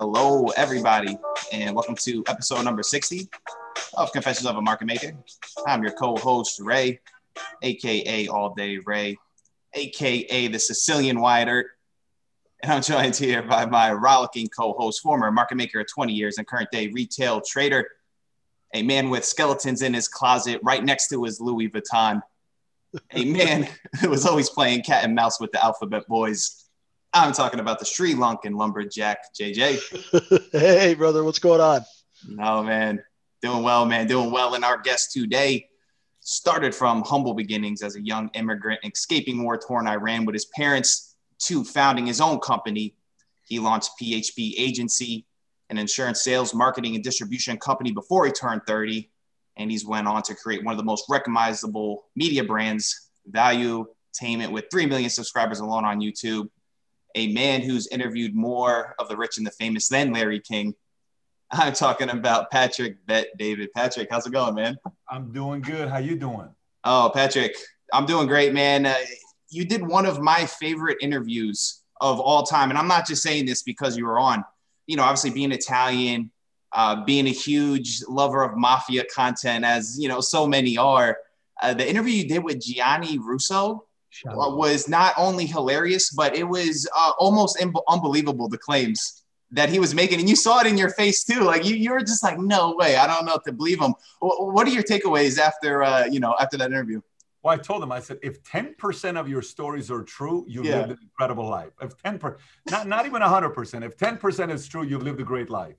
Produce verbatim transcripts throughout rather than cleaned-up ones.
Hello, everybody, and welcome to episode number sixty of Confessions of a Market Maker. I'm your co-host, Ray, a k a. All Day Ray, a k a the Sicilian Wyatt Earp, and I'm joined here by my rollicking co-host, former market maker of twenty years and current day retail trader, a man with skeletons in his closet right next to his Louis Vuitton, a man who was always playing cat and mouse with the Alphabet Boys. I'm talking about the Sri Lankan lumberjack, J J. Hey, brother, what's going on? No, man. Doing well, man. Doing well. And our guest today started from humble beginnings as a young immigrant escaping war-torn Iran with his parents to founding his own company. He launched P H P Agency, an insurance sales, marketing, and distribution company before he turned thirty. And he's went on to create one of the most recognizable media brands, Valuetainment, with three million subscribers alone on YouTube. A man who's interviewed more of the rich and the famous than Larry King. I'm talking about Patrick Bet David. Patrick, how's it going, man? I'm doing good. How you doing? Oh, Patrick, I'm doing great, man. Uh, you did one of my favorite interviews of all time. And I'm not just saying this because you were on, you know, obviously being Italian, uh, being a huge lover of mafia content, as, you know, so many are. Uh, the interview you did with Gianni Russo was not only hilarious, but it was uh, almost im- unbelievable, the claims that he was making. And you saw it in your face too. Like you, you were just like, no way. I don't know if to believe him. W- what are your takeaways after, uh, you know, after that interview? Well, I told him, I said, if ten percent of your stories are true, you've Yeah. lived an incredible life. If ten percent, not, not even one hundred percent, if ten percent is true, you've lived a great life.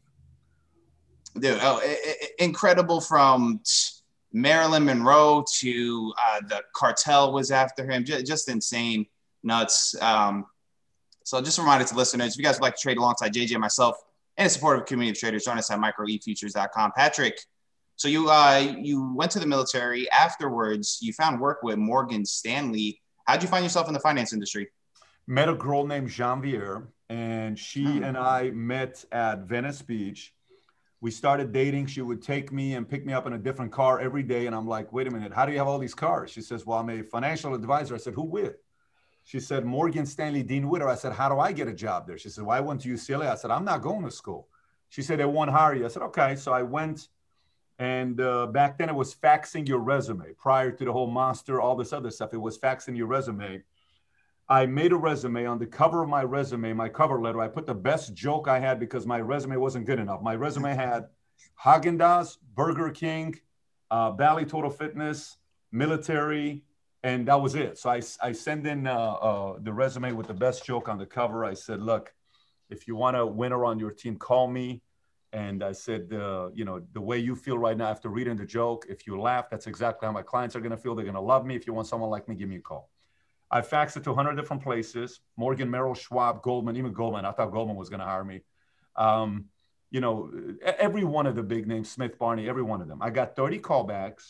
Dude, oh, I- I- incredible from t- Marilyn Monroe to uh, the cartel was after him. Just, just insane, nuts. Um, so just a reminder to listeners, if you guys would like to trade alongside J J and myself and a supportive community of traders, join us at micro e futures dot com. Patrick, so you uh, you went to the military. Afterwards, you found work with Morgan Stanley. How'd you find yourself in the finance industry? Met a girl named Jean-Vier, and she Hmm. and I met at Venice Beach. We started dating. She would take me and pick me up in a different car every day. And I'm like, wait a minute, how do you have all these cars? She says, well, I'm a financial advisor. I said, who with? She said, Morgan Stanley, Dean Witter. I said, how do I get a job there? She said, well, I went to U C L A. I said, I'm not going to school. She said, they won't hire you. I said, okay. So I went, and uh, back then it was faxing your resume. Prior to the whole monster, all this other stuff, it was faxing your resume. I made a resume. On the cover of my resume, my cover letter, I put the best joke I had because my resume wasn't good enough. My resume had Haagen-Dazs, Burger King, uh, Bally Total Fitness, military, and that was it. So I, I send in uh, uh, the resume with the best joke on the cover. I said, look, if you want a winner on your team, call me. And I said, uh, you know, the way you feel right now after reading the joke, if you laugh, that's exactly how my clients are going to feel. They're going to love me. If you want someone like me, give me a call. I faxed it to one hundred different places, Morgan, Merrill, Schwab, Goldman, even Goldman. I thought Goldman was going to hire me. Um, you know, every one of the big names, Smith, Barney, every one of them. I got thirty callbacks.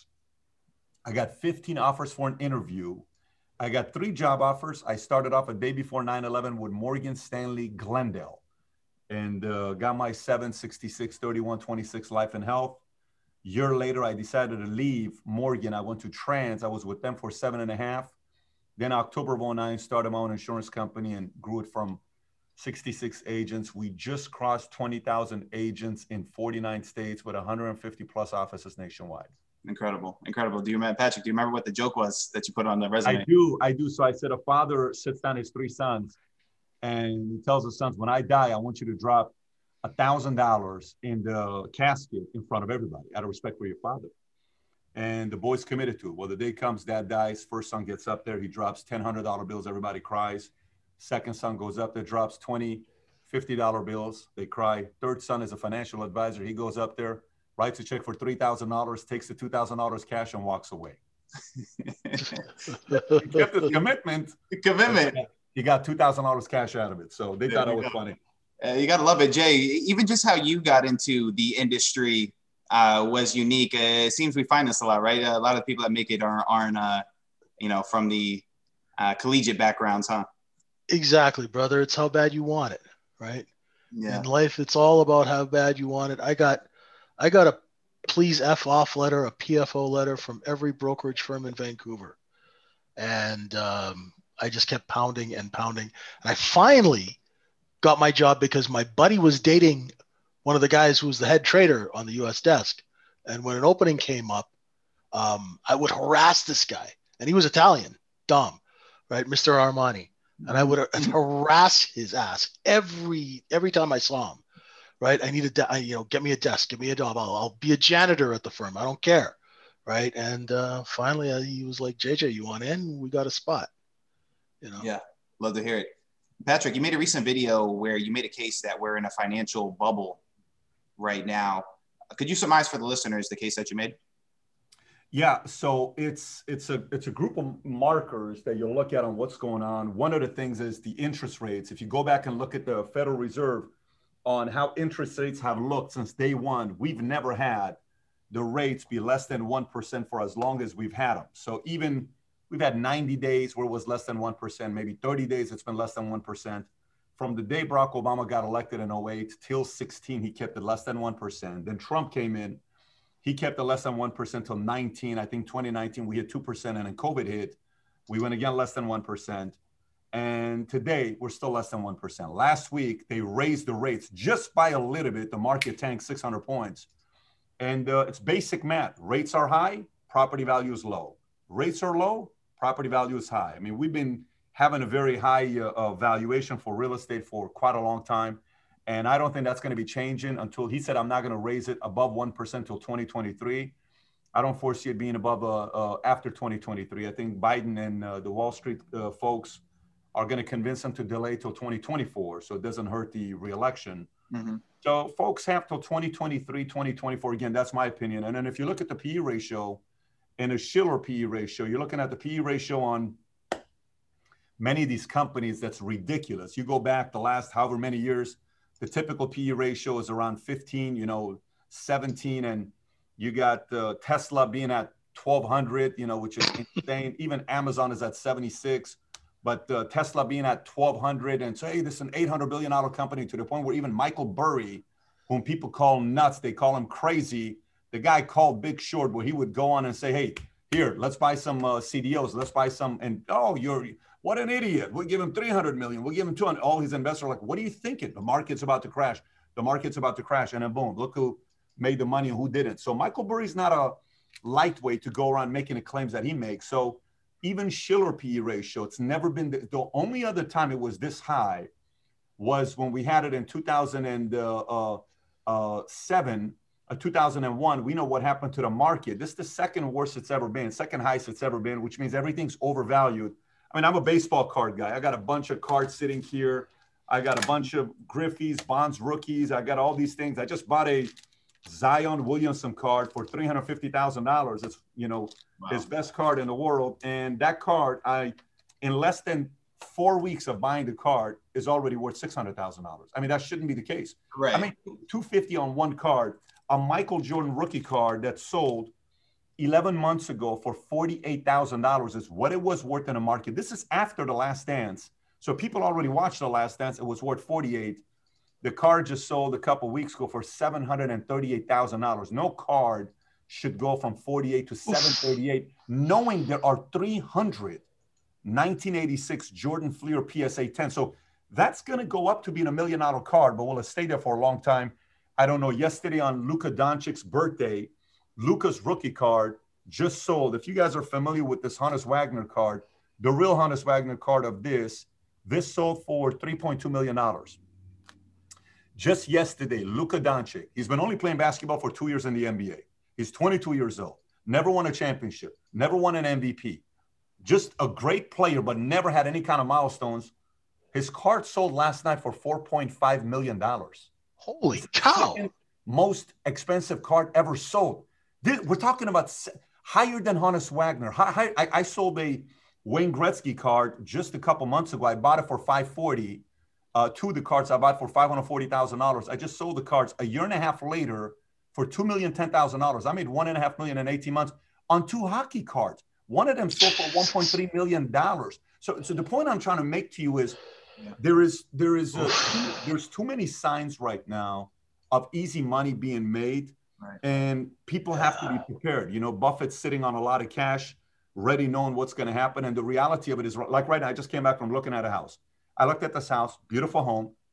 I got fifteen offers for an interview. I got three job offers. I started off a day before nine eleven with Morgan Stanley Glendale and uh, got my seven sixty-six thirty-one twenty-six life and health. Year later, I decided to leave Morgan. I went to Trans. I was with them for seven and a half. Then October of oh nine, started my own insurance company and grew it from sixty-six agents. We just crossed twenty thousand agents in forty-nine states with one hundred fifty plus offices nationwide. Incredible, incredible. Do you remember, Patrick, do you remember what the joke was that you put on the resume? I do, I do. So I said, a father sits down his three sons and he tells his sons, when I die, I want you to drop one thousand dollars in the casket in front of everybody out of respect for your father. And the boys committed to it. Well, the day comes, dad dies. First son gets up there. He drops ten one hundred dollar bills. Everybody cries. Second son goes up there, drops twenty, fifty dollar bills. They cry. Third son is a financial advisor. He goes up there, writes a check for three thousand dollars, takes the two thousand dollars cash and walks away. He kept his commitment. Commitment. He got two thousand dollars cash out of it. So they There thought you it was go. funny. Uh, you got to love it, Jay. Even just how you got into the industry uh, was unique. Uh, it seems we find this a lot, right? Uh, a lot of people that make it are, aren't, uh, you know, from the uh, collegiate backgrounds, huh? Exactly, brother. It's how bad you want it, right? Yeah. In life, it's all about how bad you want it. I got, I got a please F off letter, a P F O letter from every brokerage firm in Vancouver. And um, I just kept pounding and pounding. And I finally got my job because my buddy was dating one of the guys who was the head trader on the U S desk. And when an opening came up, um, I would harass this guy. And he was Italian, Dom, right? Mister Armani. And I would harass his ass every every time I saw him, right? I need a, de- I, you know, get me a desk, give me a job. I'll, I'll be a janitor at the firm. I don't care, right? And uh, finally, uh, he was like, J J, you want in? We got a spot, you know? Yeah, love to hear it. Patrick, you made a recent video where you made a case that we're in a financial bubble right now. Could you surmise for the listeners the case that you made? Yeah, so it's it's a it's a group of markers that you'll look at on what's going on. One of the things is the interest rates. If you go back and look at the Federal Reserve on how interest rates have looked since day one, we've never had the rates be less than one percent for as long as we've had them. So even we've had ninety days where it was less than one percent, maybe thirty days it's been less than one percent. From the day Barack Obama got elected in oh eight till sixteen, he kept it less than one percent. Then Trump came in. He kept it less than one percent till nineteen. I think twenty nineteen, we hit two percent, and then COVID hit. We went again less than one percent. And today, we're still less than one percent. Last week, they raised the rates just by a little bit. The market tanked six hundred points. And uh, it's basic math. Rates are high, property value is low. Rates are low, property value is high. I mean, we've been having a very high uh, uh, valuation for real estate for quite a long time. And I don't think that's going to be changing until he said, I'm not going to raise it above one percent till twenty twenty-three. I don't foresee it being above uh, uh, after twenty twenty-three. I think Biden and uh, the Wall Street uh, folks are going to convince him to delay till twenty twenty-four. So it doesn't hurt the reelection. Mm-hmm. So folks have till twenty twenty-three, twenty twenty-four. Again, that's my opinion. And then if you look at the P E ratio and a Shiller P E ratio, you're looking at the P E ratio on many of these companies. That's ridiculous. You go back the last however many years, the typical P E ratio is around fifteen, you know, seventeen, and you got uh, Tesla being at twelve hundred, you know, which is insane. Even Amazon is at seventy-six, but uh, Tesla being at twelve hundred, and so, hey, this is an eight hundred billion dollars company, to the point where even Michael Burry, whom people call nuts, they call him crazy. The guy called Big Short, where he would go on and say, hey, here, let's buy some uh, C D Os, let's buy some, and oh, you're, what an idiot. We'll give him three hundred million. We'll give him two hundred. All his investors are like, what are you thinking? The market's about to crash. The market's about to crash. And then boom, look who made the money and who didn't. So Michael Burry's not a lightweight to go around making the claims that he makes. So even Shiller P E ratio, it's never been, the, the only other time it was this high was when we had it in two thousand seven, uh, two thousand one. We know what happened to the market. This is the second worst it's ever been, second highest it's ever been, which means everything's overvalued. I mean, I'm a baseball card guy. I got a bunch of cards sitting here. I got a bunch of Griffey's, Bonds rookies. I got all these things. I just bought a Zion Williamson card for three hundred fifty thousand dollars. It's, you know, wow, his best card in the world. And that card, I, in less than four weeks of buying the card, is already worth six hundred thousand dollars. I mean, that shouldn't be the case. Right. I mean, two hundred fifty on one card, a Michael Jordan rookie card that sold eleven months ago for forty-eight thousand dollars is what it was worth in the market. This is after The Last Dance. So people already watched The Last Dance. It was worth forty-eight. The card just sold a couple weeks ago for seven hundred thirty-eight thousand dollars. No card should go from forty-eight to seven thirty-eight, knowing there are three hundred nineteen eighty-six Jordan Fleer P S A ten. So that's going to go up to being a million dollar card, but will it stay there for a long time? I don't know. Yesterday on Luka Doncic's birthday, Luka's rookie card just sold. If you guys are familiar with this Honus Wagner card, the real Honus Wagner card of this, this sold for three point two million dollars. Just yesterday, Luka Doncic, he's been only playing basketball for two years in the N B A. He's twenty-two years old, never won a championship, never won an M V P. Just a great player, but never had any kind of milestones. His card sold last night for four point five million dollars. Holy cow. Most expensive card ever sold. This, we're talking about higher than Honus Wagner. High, high, I, I sold a Wayne Gretzky card just a couple months ago. I bought it for five forty. Uh, two of the cards I bought for five hundred forty thousand dollars. I just sold the cards a year and a half later for two million ten thousand dollars. I made one and a half million in eighteen months on two hockey cards. One of them sold for one point three million dollars. So, so the point I'm trying to make to you is yeah. there is there is a, too, there's too many signs right now of easy money being made, right, and people yeah. have to be prepared. You know, Buffett's sitting on a lot of cash, ready knowing what's going to happen. And the reality of it is, like right now, I just came back from looking at a house. I looked at this house, beautiful home,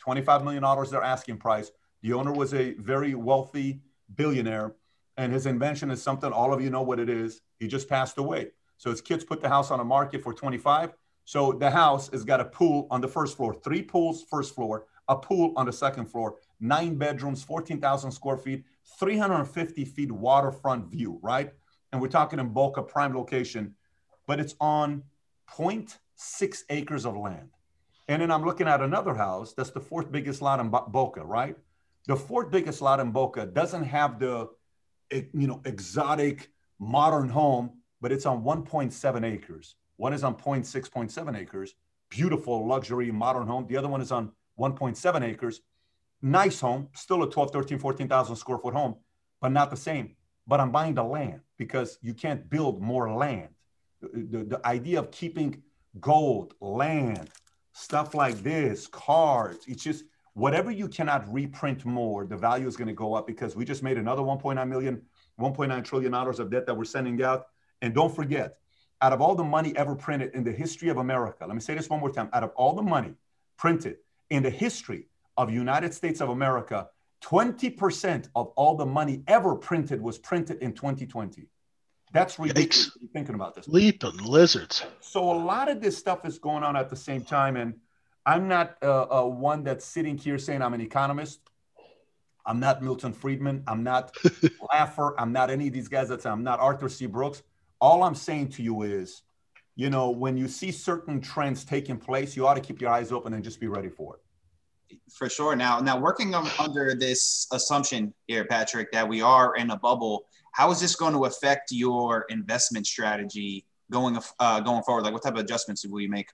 twenty-five million dollars their asking price. The owner was a very wealthy billionaire, and his invention is something all of you know what it is. He just passed away. So his kids put the house on the market for twenty-five. So the house has got a pool on the first floor, three pools first floor, a pool on the second floor, nine bedrooms, fourteen thousand square feet, three hundred fifty feet waterfront view, right? And we're talking in Boca, prime location, but it's on zero point six acres of land. And then I'm looking at another house that's the fourth biggest lot in Boca, right? The fourth biggest lot in Boca doesn't have the, you know, exotic modern home, but it's on one point seven acres. One is on zero point six, zero point seven acres, beautiful luxury modern home. The other one is on one point seven acres, nice home, still a twelve, thirteen, fourteen thousand square foot home, but not the same. But I'm buying the land because you can't build more land. The, the, the idea of keeping gold, land, stuff like this, cards, it's just whatever you cannot reprint more, the value is going to go up because we just made another one point nine million, one point nine trillion dollars of debt that we're sending out. And don't forget, out of all the money ever printed in the history of America, let me say this one more time, out of all the money printed in the history of United States of America, twenty percent of all the money ever printed was printed in twenty twenty. That's ridiculous. Yikes. Thinking about this. Leaping lizards. So a lot of this stuff is going on at the same time. And I'm not uh, uh, one that's sitting here saying I'm an economist. I'm not Milton Friedman. I'm not Laffer. I'm not any of these guys that say I'm not Arthur C. Brooks. All I'm saying to you is, you know, when you see certain trends taking place, you ought to keep your eyes open and just be ready for it. For sure. Now, now working on, under this assumption here, Patrick, that we are in a bubble, how is this going to affect your investment strategy going uh, going forward? Like, what type of adjustments will you make?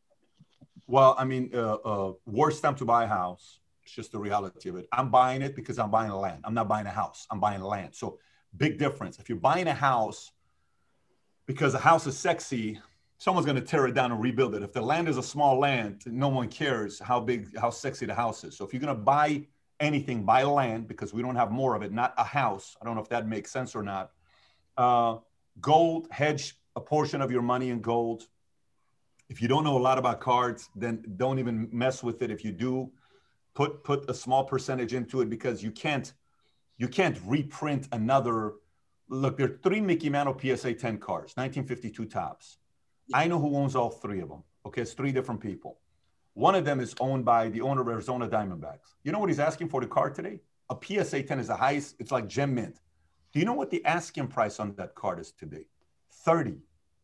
Well, I mean, uh, uh, worst time to buy a house. It's just the reality of it. I'm buying it because I'm buying land. I'm not buying a house. I'm buying land. So big difference. If you're buying a house because a house is sexy, someone's going to tear it down and rebuild it. If the land is a small land, no one cares how big, how sexy the house is. So if you're going to buy anything, buy land, because we don't have more of it, not a house. I don't know if that makes sense or not. Uh, gold, hedge a portion of your money in gold. If you don't know a lot about cards, then don't even mess with it. If you do, put put a small percentage into it because you can't you can't reprint another. Look, there are three Mickey Mantle P S A ten cards, nineteen fifty-two tops. I know who owns all three of them. Okay, it's three different people. One of them is owned by the owner of Arizona Diamondbacks. You know what he's asking for the card today? A P S A ten is the highest. It's like gem mint. Do you know what the asking price on that card is today? thirty.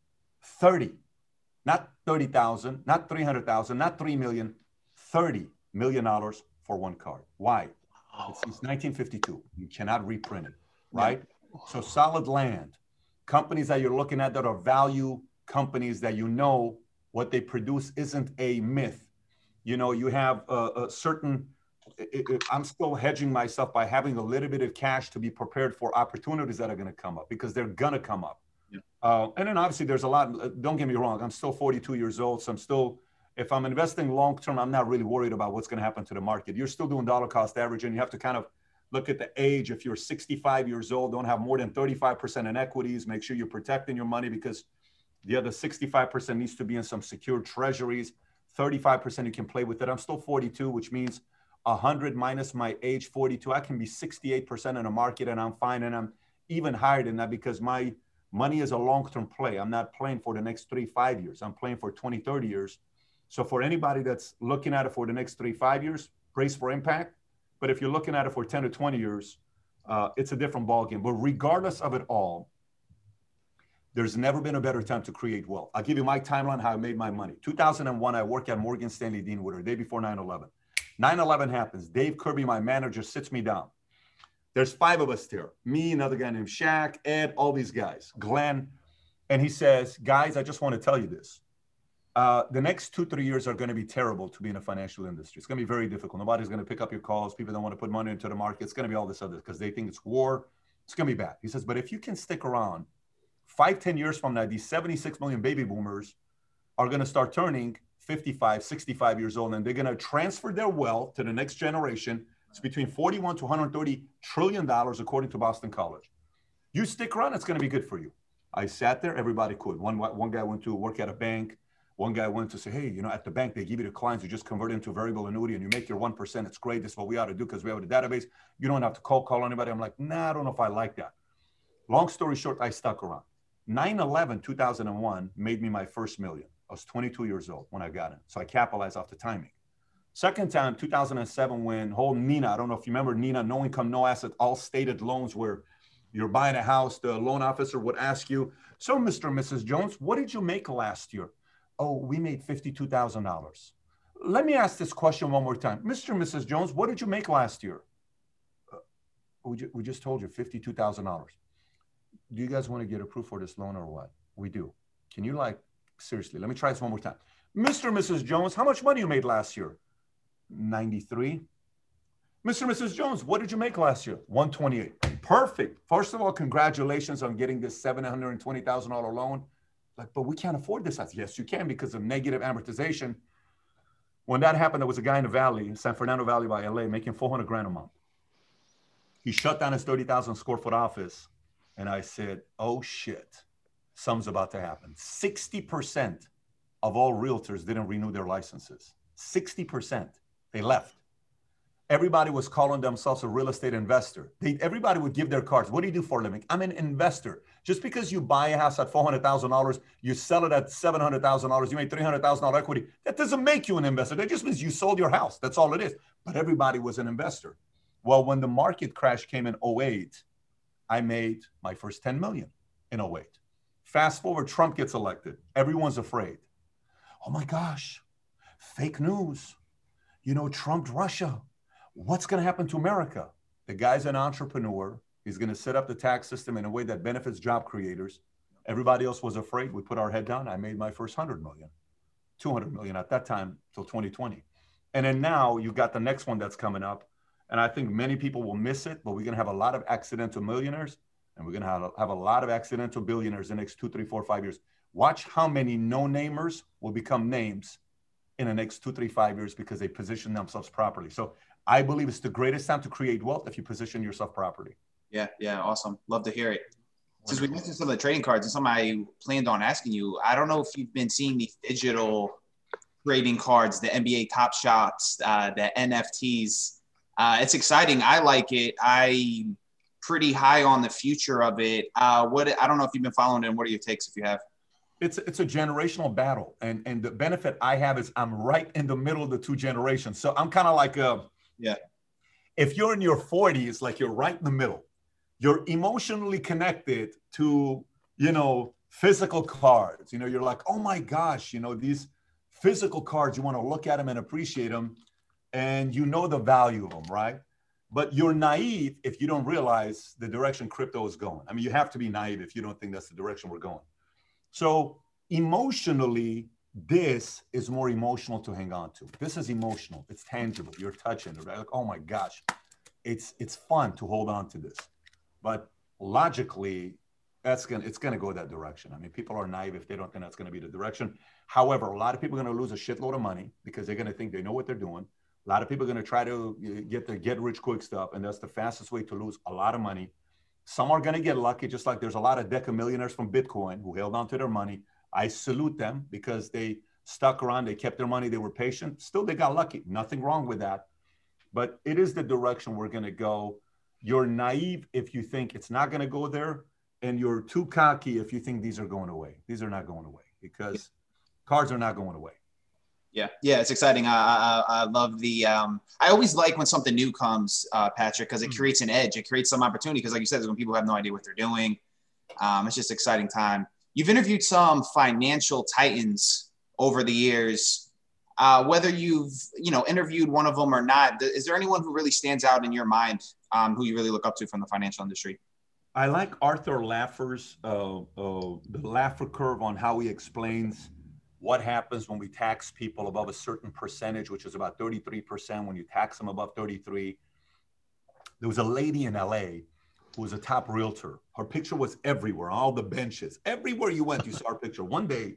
thirty. Not thirty thousand, not three hundred thousand, not three million, thirty million dollars for one card. Why? It's since nineteen fifty-two. You cannot reprint it, right? Yeah. So solid land, companies that you're looking at that are value companies that you know what they produce isn't a myth. You know, you have a, a certain, it, it, I'm still hedging myself by having a little bit of cash to be prepared for opportunities that are going to come up because they're going to come up. Yeah. Uh, and then obviously there's a lot, don't get me wrong, I'm still forty-two years old. So I'm still, if I'm investing long-term, I'm not really worried about what's going to happen to the market. You're still doing dollar cost average and you have to kind of look at the age. If you're sixty-five years old, don't have more than thirty-five percent in equities, make sure you're protecting your money because the other sixty-five percent needs to be in some secured treasuries. thirty-five percent you can play with it. I'm still forty-two, which means one hundred minus my age, forty-two. I can be sixty-eight percent in the market and I'm fine. And I'm even higher than that because my money is a long-term play. I'm not playing for the next three, five years. I'm playing for twenty, thirty years. So for anybody that's looking at it for the next three, five years, brace for impact. But if you're looking at it for ten to twenty years, uh, it's a different ballgame. But regardless of it all, there's never been a better time to create wealth. I'll give you my timeline, how I made my money. two thousand one, I worked at Morgan Stanley Dean Witter, day before nine eleven. nine eleven happens. Dave Kirby, my manager, sits me down. There's five of us here. Me, another guy named Shaq, Ed, all these guys, Glenn. And he says, guys, I just want to tell you this. Uh, the next two, three years are going to be terrible to be in the financial industry. It's going to be very difficult. Nobody's going to pick up your calls. People don't want to put money into the market. It's going to be all this other because they think it's war. It's going to be bad. He says, but if you can stick around, five, ten years from now, these seventy-six million baby boomers are going to start turning fifty-five, sixty-five years old, and they're going to transfer their wealth to the next generation. It's between forty-one to one hundred thirty trillion dollars, according to Boston College. You stick around, it's going to be good for you. I sat there, everybody quit. One, one guy went to work at a bank. One guy went to say, hey, you know, at the bank, they give you the clients, you just convert it into a variable annuity and you make your one percent. It's great. This is what we ought to do because we have a database. You don't have to cold call anybody. I'm like, nah, I don't know if I like that. Long story short, I stuck around. nine eleven, two thousand one made me my first million. I was twenty-two years old when I got it. So I capitalized off the timing. Second time, two thousand seven, when whole Nina, I don't know if you remember Nina, no income, no asset, all stated loans where you're buying a house, the loan officer would ask you, so Mister and Missus Jones, what did you make last year? Oh, we made fifty-two thousand dollars. Let me ask this question one more time. Mister and Missus Jones, what did you make last year? Uh, we, ju we just told you fifty-two thousand dollars. Do you guys want to get approved for this loan or what? We do. Can you like, seriously, let me try this one more time. Mister and Missus Jones, how much money you made last year? ninety-three. Mister and Missus Jones, what did you make last year? one twenty-eight. Perfect. First of all, congratulations on getting this seven hundred twenty thousand dollar loan. Like, but we can't afford this. I said, yes, you can because of negative amortization. When that happened, there was a guy in the Valley, San Fernando Valley by L A, making four hundred grand a month. He shut down his thirty thousand square foot office. And I said, oh shit, something's about to happen. sixty percent of all realtors didn't renew their licenses. sixty percent, they left. Everybody was calling themselves a real estate investor. They, everybody would give their cards. What do you do for a living? I'm an investor. Just because you buy a house at four hundred thousand dollars, you sell it at seven hundred thousand dollars, you made three hundred thousand dollars equity, that doesn't make you an investor. That just means you sold your house. That's all it is. But everybody was an investor. Well, when the market crash came in oh eight, I made my first ten million in oh eight. Fast forward, Trump gets elected. Everyone's afraid. Oh my gosh, fake news. You know, Trump, Russia. What's going to happen to America? The guy's an entrepreneur. He's going to set up the tax system in a way that benefits job creators. Everybody else was afraid. We put our head down. I made my first one hundred million, two hundred million at that time till twenty twenty. And then now you got the next one that's coming up. And I think many people will miss it, but we're going to have a lot of accidental millionaires and we're going to have a, have a lot of accidental billionaires in the next two, three, four, five years. Watch how many no-namers will become names in the next two, three, five years because they position themselves properly. So I believe it's the greatest time to create wealth if you position yourself properly. Yeah, yeah, awesome. Love to hear it. Since we mentioned some of the trading cards, and something I planned on asking you, I don't know if you've been seeing these digital trading cards, the N B A Top Shots, uh, the N F Ts. Uh, it's exciting. I like it. I'm pretty high on the future of it. Uh, what I don't know if you've been following it, and what are your takes if you have? It's it's a generational battle, and and the benefit I have is I'm right in the middle of the two generations. So I'm kind of like a yeah. If you're in your forties, like you're right in the middle. You're emotionally connected to, you know, physical cards. You know, you're like, oh my gosh, you know, these physical cards, you want to look at them and appreciate them, and you know the value of them, right? But you're naive if you don't realize the direction crypto is going. I mean, you have to be naive if you don't think that's the direction we're going. So emotionally, this is more emotional to hang on to. This is emotional. It's tangible. You're touching it, right? Like, oh my gosh, it's it's fun to hold on to this. But logically, that's gonna it's gonna go that direction. I mean, people are naive if they don't think that's gonna be the direction. However, a lot of people are gonna lose a shitload of money because they're gonna think they know what they're doing. A lot of people are gonna try to get the get rich quick stuff, and that's the fastest way to lose a lot of money. Some are gonna get lucky, just like there's a lot of deca millionaires from Bitcoin who held on to their money. I salute them because they stuck around, they kept their money, they were patient. Still, they got lucky. Nothing wrong with that. But it is the direction we're gonna go. You're naive if you think it's not going to go there, and you're too cocky if you think these are going away. These are not going away because cards are not going away. Yeah, yeah, it's exciting. I I, I love the. Um, I always like when something new comes, uh, Patrick, because it creates an edge. It creates some opportunity because, like you said, when people have no idea what they're doing, um, it's just exciting time. You've interviewed some financial titans over the years. Uh, whether you've you know interviewed one of them or not, is there anyone who really stands out in your mind? Um, who you really look up to from the financial industry? I like Arthur Laffer's, uh, uh, the Laffer curve on how he explains what happens when we tax people above a certain percentage, which is about thirty-three percent when you tax them above thirty-three. There was a lady in L A who was a top realtor. Her picture was everywhere, on all the benches. Everywhere you went, you saw her picture. One day,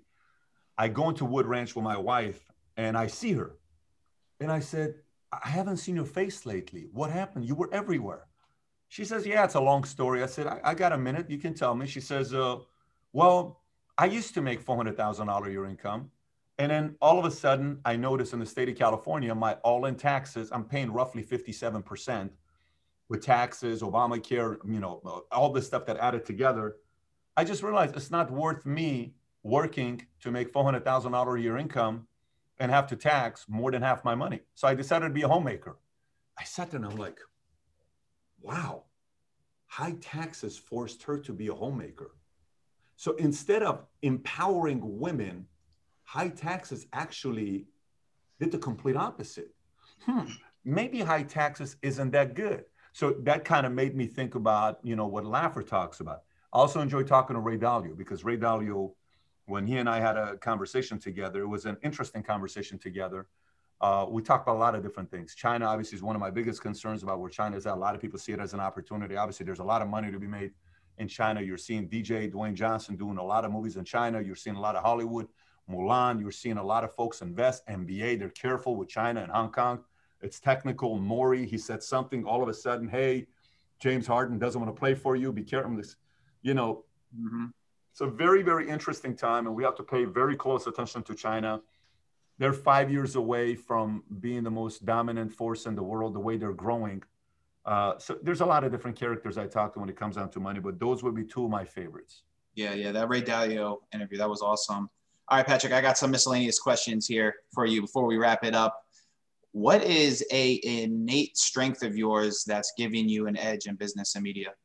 I go into Wood Ranch with my wife, and I see her. And I said, I haven't seen your face lately. What happened? You were everywhere. She says, yeah, it's a long story. I said, I, I got a minute. You can tell me. She says, uh, well, I used to make four hundred thousand dollars a year income. And then all of a sudden, I noticed in the state of California, my all-in taxes, I'm paying roughly fifty-seven percent with taxes, Obamacare, you know, all this stuff that added together. I just realized it's not worth me working to make four hundred thousand dollars a year income and have to tax more than half my money. So I decided to be a homemaker. I sat there and I'm like, wow, high taxes forced her to be a homemaker. So instead of empowering women, high taxes actually did the complete opposite. Hmm, maybe high taxes isn't that good. So that kind of made me think about, you know, what Laffer talks about. I also enjoy talking to Ray Dalio, because Ray Dalio, when he and I had a conversation together, it was an interesting conversation together. Uh, we talked about a lot of different things. China obviously is one of my biggest concerns about where China is at. A lot of people see it as an opportunity. Obviously, there's a lot of money to be made in China. You're seeing D J Dwayne Johnson doing a lot of movies in China. You're seeing a lot of Hollywood, Mulan. You're seeing a lot of folks invest. N B A, they're careful with China and Hong Kong. It's technical. Maury, he said something, all of a sudden, hey, James Harden doesn't want to play for you. Be careful. This, you know, mm-hmm. It's a very, very interesting time, and we have to pay very close attention to China. They're five years away from being the most dominant force in the world, the way they're growing. Uh, so there's a lot of different characters I talk to when it comes down to money, but those would be two of my favorites. Yeah, yeah, that Ray Dalio interview, that was awesome. All right, Patrick, I got some miscellaneous questions here for you before we wrap it up. What is a innate strength of yours that's giving you an edge in business and media?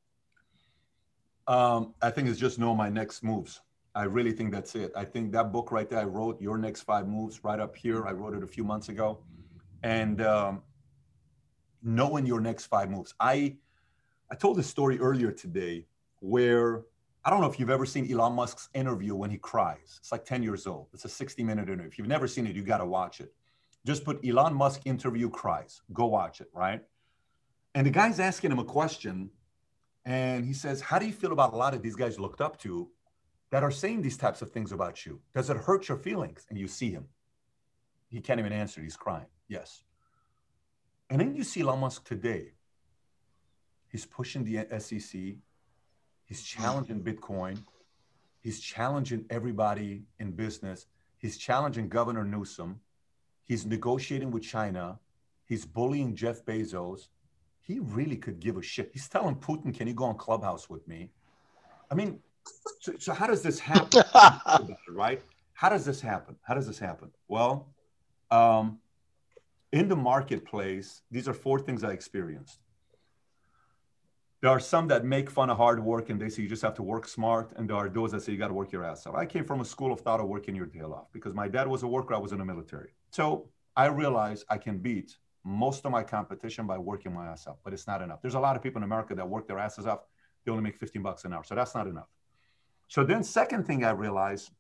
Um, I think it's just know my next moves. I really think that's it. I think that book right there, I wrote Your Next Five Moves right up here. I wrote it a few months ago. And um, knowing your next five moves. I, I told a story earlier today where, I don't know if you've ever seen Elon Musk's interview when he cries. It's like ten years old. It's a sixty minute interview. If you've never seen it, you got to watch it. Just put Elon Musk interview cries. Go watch it, right? And the guy's asking him a question. And he says, how do you feel about a lot of these guys looked up to that are saying these types of things about you? Does it hurt your feelings? And you see him. He can't even answer. He's crying. Yes. And then you see Elon Musk today. He's pushing the S E C. He's challenging Bitcoin. He's challenging everybody in business. He's challenging Governor Newsom. He's negotiating with China. He's bullying Jeff Bezos. He really could give a shit. He's telling Putin, can you go on Clubhouse with me? I mean, so, so how does this happen? Right? How does this happen? How does this happen? Well, um, in the marketplace, these are four things I experienced. There are some that make fun of hard work and they say you just have to work smart. And there are those that say you got to work your ass off. I came from a school of thought of working your tail off because my dad was a worker. I was in the military. So I realized I can beat most of my competition by working my ass off, but it's not enough. There's a lot of people in America that work their asses off. They only make fifteen bucks an hour. So that's not enough. So then second thing I realized,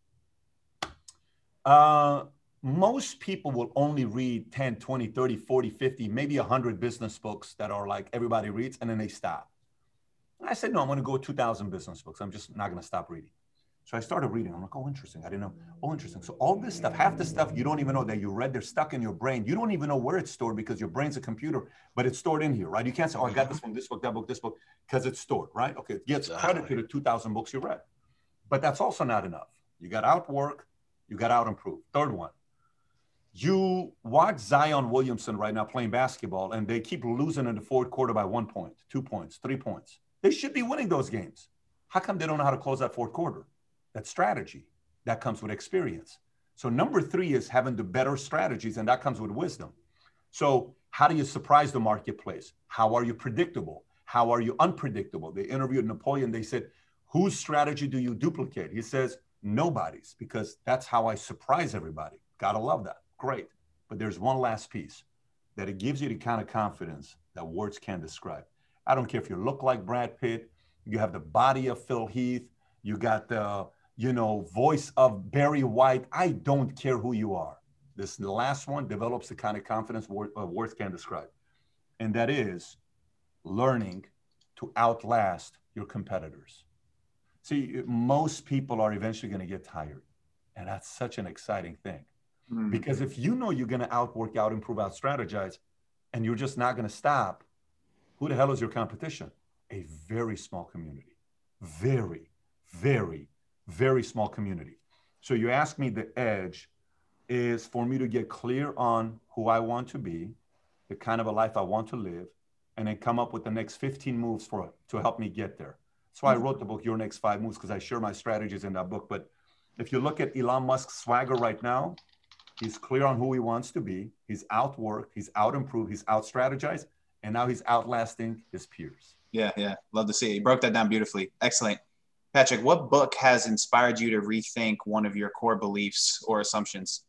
uh, most people will only read ten, twenty, thirty, forty, fifty, maybe one hundred business books that are like everybody reads, and then they stop. I said, no, I'm going to go two thousand business books. I'm just not going to stop reading. So I started reading. I'm like, oh, interesting. I didn't know. Oh, interesting. So all this stuff, half the stuff you don't even know that you read, they're stuck in your brain. You don't even know where it's stored because your brain's a computer, but it's stored in here, right? You can't say, oh, I got this from this book, that book, this book, because it's stored, right? Okay, it gets credit to the two thousand books you read. But that's also not enough. You got to outwork. You got to out-improve. Third one. You watch Zion Williamson right now playing basketball, and they keep losing in the fourth quarter by one point, two points, three points. They should be winning those games. How come they don't know how to close that fourth quarter? That's strategy. That comes with experience. So number three is having the better strategies, and that comes with wisdom. So how do you surprise the marketplace? How are you predictable? How are you unpredictable? They interviewed Napoleon. They said, whose strategy do you duplicate? He says, nobody's, because that's how I surprise everybody. Gotta love that. Great. But there's one last piece, that it gives you the kind of confidence that words can't describe. I don't care if you look like Brad Pitt, you have the body of Phil Heath, you got the, you know, voice of Barry White. I don't care who you are. This the last one develops the kind of confidence word, uh, words can't describe. And that is learning to outlast your competitors. See, most people are eventually going to get tired. And that's such an exciting thing. Mm. Because if you know you're going to outwork, out, improve, out, strategize, and you're just not going to stop, who the hell is your competition? A very small community. Very, very, very small community. So you ask me the edge. is for me to get clear on who I want to be, the kind of a life I want to live, and then come up with the next fifteen moves for to help me get there. That's why I wrote the book, Your Next Five Moves, because I share my strategies in that book. But if you look at Elon Musk's swagger right now, he's clear on who he wants to be. He's outworked, he's out-improved, he's out-strategized, and now he's outlasting his peers. Yeah, yeah. Love to see it. You broke that down beautifully. Excellent. Patrick, what book has inspired you to rethink one of your core beliefs or assumptions?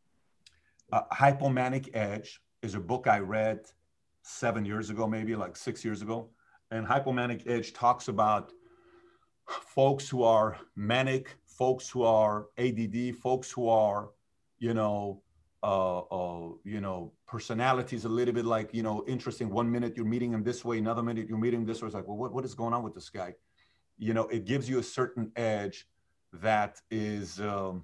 Uh, Hypomanic Edge is a book I read seven years ago, maybe like six years ago. And Hypomanic Edge talks about folks who are manic, folks who are A D D, folks who are, you know, uh, uh, you know, personalities a little bit like, you know, interesting. One minute you're meeting him this way, another minute you're meeting him this way. It's like, well, what, what is going on with this guy? You know, it gives you a certain edge that is, um,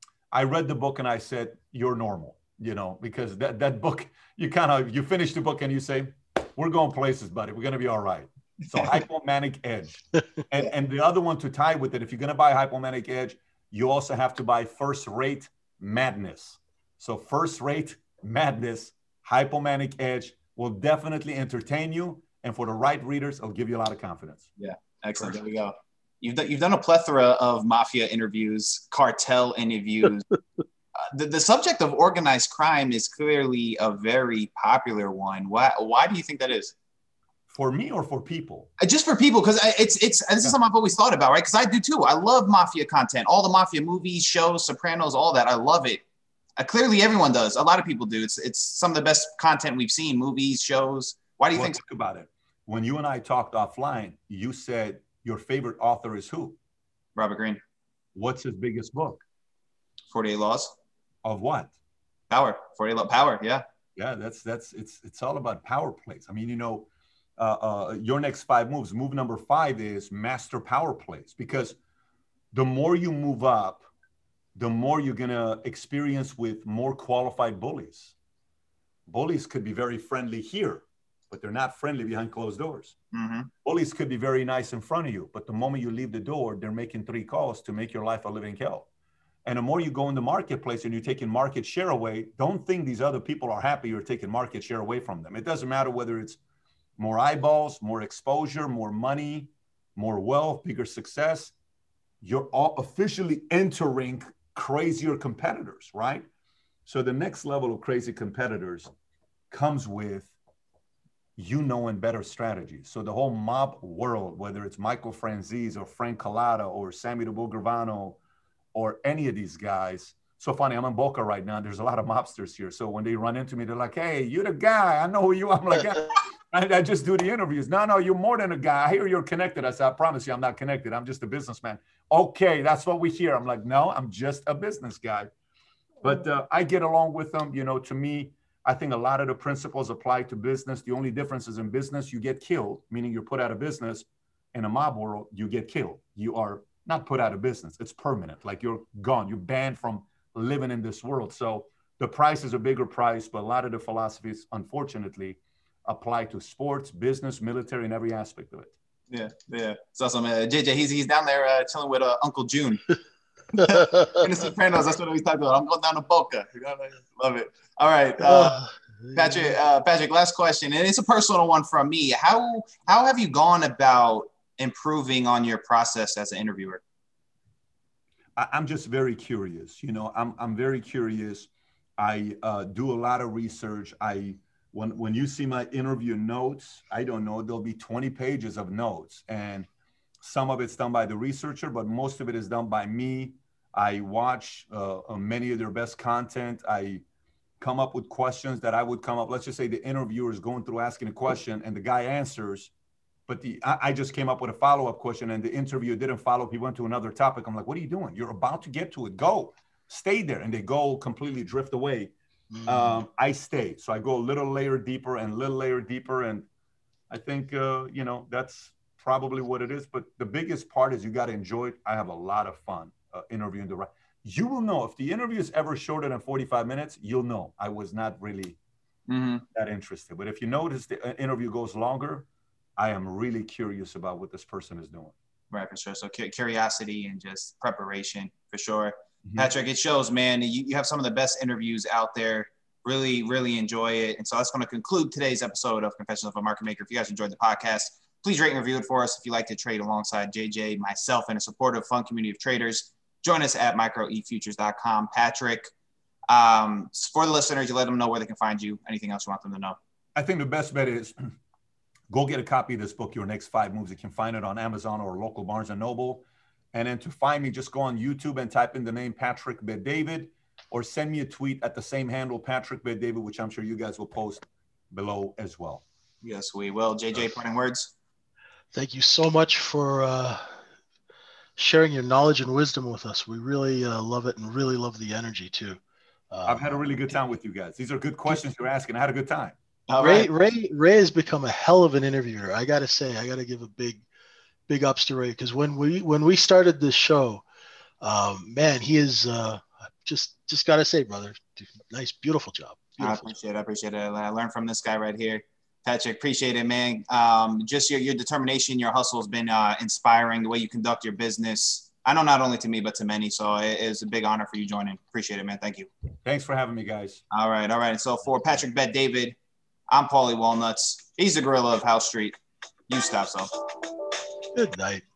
I read the book and I said, you're normal, you know, because that, that book, you kind of, you finish the book and you say, we're going places, buddy. We're going to be all right. So Hypomanic Edge. And, and the other one to tie with it, if you're going to buy Hypomanic Edge, you also have to buy First Rate Madness. So First Rate Madness, Hypomanic Edge will definitely entertain you. And for the right readers, it'll give you a lot of confidence. Yeah, excellent. There we go. You've done, you've done a plethora of mafia interviews, cartel interviews. uh, the, the subject of organized crime is clearly a very popular one. Why, why do you think that is? For me or for people? Uh, Just for people, because it's it's this is something I've always thought about, right? Because I do too. I love mafia content, all the mafia movies, shows, Sopranos, all that. I love it. Uh, clearly, everyone does. A lot of people do. It's it's some of the best content we've seen, movies, shows. Why do you well, think? Think about it. When you and I talked offline, you said your favorite author is who? Robert Greene. What's his biggest book? forty-eight Laws. Of what? Power. forty-eight Laws. Power. Yeah. Yeah, that's that's it's it's all about power plays. I mean, you know. Uh, uh, your next five moves. Move number five is master power plays, because the more you move up, the more you're going to experience with more qualified bullies. Bullies could be very friendly here, but they're not friendly behind closed doors. Mm-hmm. Bullies could be very nice in front of you, but the moment you leave the door, they're making three calls to make your life a living hell. And the more you go in the marketplace and you're taking market share away, don't think these other people are happy you're taking market share away from them. It doesn't matter whether it's more eyeballs, more exposure, more money, more wealth, bigger success. You're all officially entering crazier competitors, right? So the next level of crazy competitors comes with you knowing better strategies. So the whole mob world, whether it's Michael Franzese or Frank Collada or Sammy the Bull Gravano or any of these guys. So funny, I'm in Boca right now. There's a lot of mobsters here. So when they run into me, they're like, hey, you're the guy. I know who you are. I'm like, yeah. I, I just do the interviews. No, no, you're more than a guy. I hear you're connected. I said, I promise you, I'm not connected. I'm just a businessman. Okay, that's what we hear. I'm like, no, I'm just a business guy. But uh, I get along with them. You know, to me, I think a lot of the principles apply to business. The only difference is in business, you get killed, meaning you're put out of business. In a mob world, you get killed. You are not put out of business. It's permanent. Like you're gone. You're banned from living in this world. So the price is a bigger price, but a lot of the philosophies, unfortunately, apply to sports, business, military, and every aspect of it. Yeah, yeah. It's awesome. Uh, J J, he's he's down there uh, chilling with uh, Uncle June. In the Sopranos, that's what we talked about. I'm going down to Boca. Love it. All right, uh, Patrick. Uh, Patrick, last question, and it's a personal one from me. How how have you gone about improving on your process as an interviewer? I, I'm just very curious. You know, I'm I'm very curious. I uh, do a lot of research. I When, when you see my interview notes, I don't know, there'll be twenty pages of notes, and some of it's done by the researcher, but most of it is done by me. I watch uh, many of their best content. I come up with questions that I would come up. Let's just say the interviewer is going through asking a question and the guy answers, but the I, I just came up with a follow-up question and the interviewer didn't follow up. He went to another topic. I'm like, what are you doing? You're about to get to it. Go. Stay there. And they go completely drift away. Um, I stay. So I go a little layer deeper and a little layer deeper. And I think, uh, you know, that's probably what it is. But the biggest part is you got to enjoy it. I have a lot of fun uh, interviewing the right. You will know if the interview is ever shorter than forty-five minutes, you'll know I was not really mm-hmm. that interested. But if you notice the interview goes longer, I am really curious about what this person is doing. Right, for sure. So curiosity and just preparation, for sure. Mm-hmm. Patrick, it shows, man. You, you have some of the best interviews out there. Really, really enjoy it. And so that's going to conclude today's episode of Confessions of a Market Maker. If you guys enjoyed the podcast, please rate and review it for us. If you like to trade alongside J J, myself, and a supportive, fun community of traders, join us at micro e futures dot com. Patrick, um, for the listeners, you let them know where they can find you. Anything else you want them to know? I think the best bet is go get a copy of this book, Your Next Five Moves. You can find it on Amazon or local Barnes and Noble. And then to find me, just go on YouTube and type in the name Patrick Bet-David, or send me a tweet at the same handle, Patrick Bet-David, which I'm sure you guys will post below as well. Yes, we will. J J, parting words? Thank you so much for uh, sharing your knowledge and wisdom with us. We really uh, love it and really love the energy too. Um, I've had a really good time with you guys. These are good questions you're asking. I had a good time. All Ray, right. Ray, Ray has become a hell of an interviewer. I got to say, I got to give a big, big ups to Ray, because when we when we started this show, um, man, he is uh, just just got to say, brother, nice, beautiful job. Beautiful I appreciate it. I appreciate it. I learned from this guy right here. Patrick, appreciate it, man. Um, just your, your determination, your hustle has been uh, inspiring, the way you conduct your business. I know not only to me, but to many. So it is a big honor for you joining. Appreciate it, man. Thank you. Thanks for having me, guys. All right. All right. And so for Patrick Bet-David, I'm Paulie Walnuts. He's the gorilla of House Street. You stop, so. Good night.